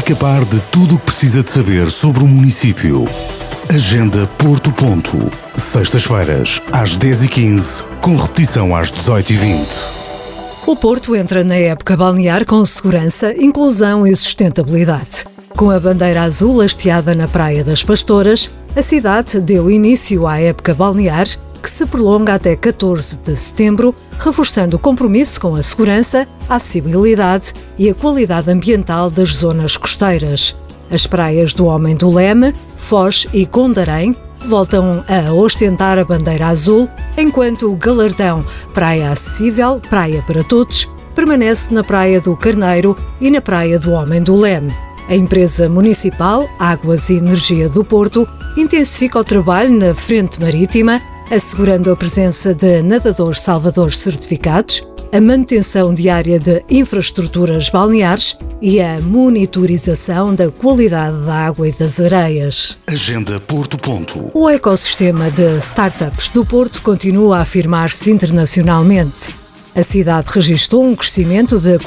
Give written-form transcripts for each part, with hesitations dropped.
Fica a par de tudo o que precisa de saber sobre o município. Agenda Porto Ponto. Sextas-feiras, às 10h15, com repetição às 18h20. O Porto entra na época balnear com segurança, inclusão e sustentabilidade. Com a bandeira azul hasteada na Praia das Pastoras, a cidade deu início à época balnear, que se prolonga até 14 de setembro, reforçando o compromisso com a segurança, a acessibilidade e a qualidade ambiental das zonas costeiras. As praias do Homem do Leme, Foz e Gondarém voltam a ostentar a bandeira azul, enquanto o galardão Praia Acessível, Praia para Todos, permanece na Praia do Carneiro e na Praia do Homem do Leme. A empresa municipal Águas e Energia do Porto intensifica o trabalho na frente marítima, assegurando a presença de nadadores salvadores certificados, a manutenção diária de infraestruturas balneares e a monitorização da qualidade da água e das areias. Agenda Porto Ponto. O ecossistema de startups do Porto continua a afirmar-se internacionalmente. A cidade registrou um crescimento de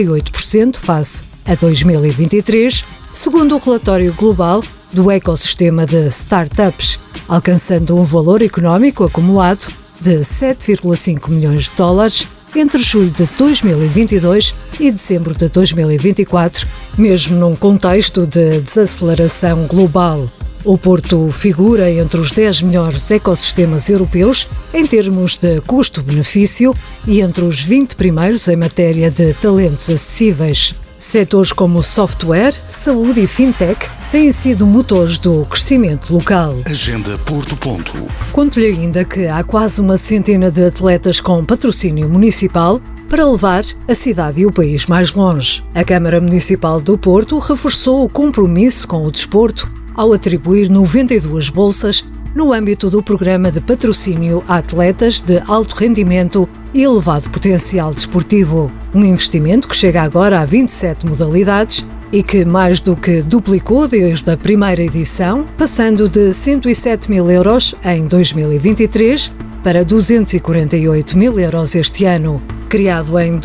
48% face a 2023, segundo o relatório global do ecossistema de startups, alcançando um valor económico acumulado de 7,5 milhões de dólares entre julho de 2022 e dezembro de 2024, mesmo num contexto de desaceleração global. O Porto figura entre os 10 melhores ecossistemas europeus em termos de custo-benefício e entre os 20 primeiros em matéria de talentos acessíveis. Setores como software, saúde e fintech têm sido motores do crescimento local. Agenda Porto Ponto. Conto-lhe ainda que há quase uma centena de atletas com patrocínio municipal para levar a cidade e o país mais longe. A Câmara Municipal do Porto reforçou o compromisso com o desporto ao atribuir 92 bolsas no âmbito do programa de patrocínio a atletas de alto rendimento e elevado potencial desportivo. Um investimento que chega agora a 27 modalidades e que mais do que duplicou desde a primeira edição, passando de 107 mil euros em 2023 para 248 mil euros este ano. Criado em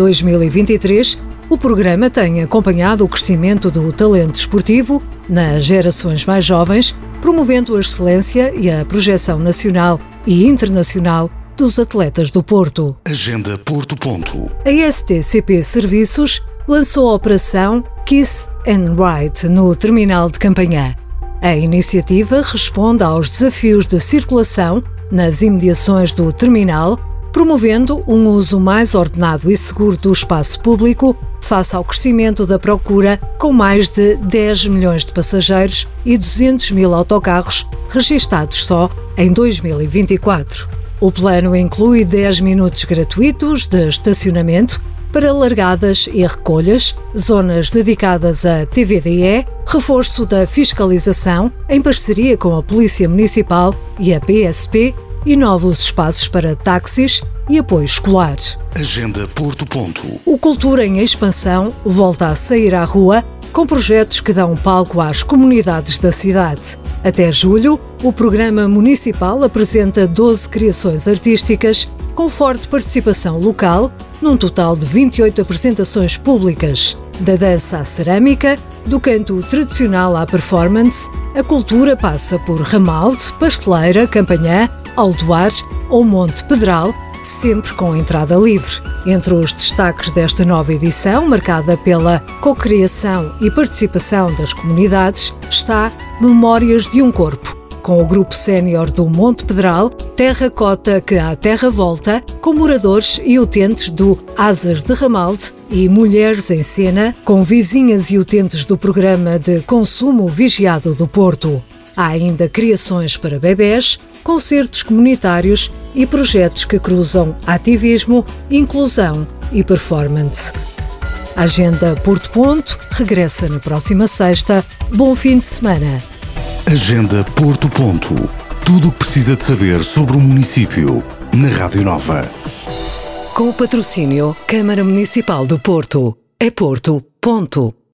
2023, o programa tem acompanhado o crescimento do talento desportivo nas gerações mais jovens, promovendo a excelência e a projeção nacional e internacional dos atletas do Porto. Agenda Porto Ponto. A STCP Serviços lançou a operação Kiss and Ride no terminal de Campanhã. A iniciativa responde aos desafios de circulação nas imediações do terminal, promovendo um uso mais ordenado e seguro do espaço público face ao crescimento da procura, com mais de 10 milhões de passageiros e 200 mil autocarros registados só em 2024. O plano inclui 10 minutos gratuitos de estacionamento para largadas e recolhas, zonas dedicadas a TVDE, reforço da fiscalização em parceria com a Polícia Municipal e a PSP e novos espaços para táxis e apoio escolar. Agenda Porto Ponto. O Cultura em Expansão volta a sair à rua com projetos que dão palco às comunidades da cidade. Até julho, o programa municipal apresenta 12 criações artísticas com forte participação local, num total de 28 apresentações públicas. Da dança à cerâmica, do canto tradicional à performance, a cultura passa por Ramalde, Pasteleira, Campanhã, Aldoar ou Monte Pedral, sempre com entrada livre. Entre os destaques desta nova edição, marcada pela cocriação e participação das comunidades, está Memórias de um Corpo, com o grupo sénior do Monte Pedral, Terra Cota que à Terra Volta, com moradores e utentes do Asas de Ramalde e Mulheres em Cena, com vizinhas e utentes do programa de consumo vigiado do Porto. Há ainda criações para bebés, concertos comunitários e projetos que cruzam ativismo, inclusão e performance. A Agenda Porto Ponto regressa na próxima sexta. Bom fim de semana. Agenda Porto Ponto. Tudo o que precisa de saber sobre o município na Rádio Nova. Com o patrocínio Câmara Municipal do Porto. É Porto, ponto.